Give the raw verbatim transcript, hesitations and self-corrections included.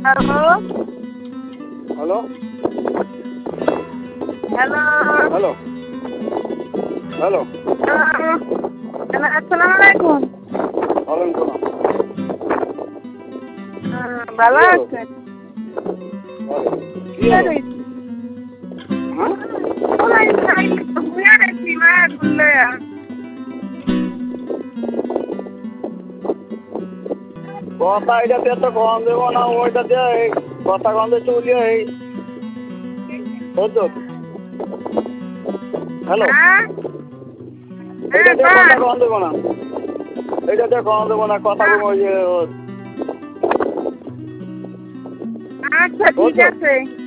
Hello hello hello hello hello hello আসসালামু আলাইকুম। ওয়ালাইকুম হ্যাঁ, ভালো কি হলো? আছেন? কি হলো? হ্যাঁ ওই খাই ঘুরে গেছি মা ঘুরলে কথা এটা দিয়ে তো কম দেবো না ওইটা দিয়ে এই কথা কম দিয়ে চলিয়ে এই বুঝছো হ্যালো হ্যাঁ এটা দিয়ে হ্যাঁ কথা কম দেবো না এটা দিয়ে কম দেবো না কথা কম ওই যে আচ্ছা ঠিক আছে।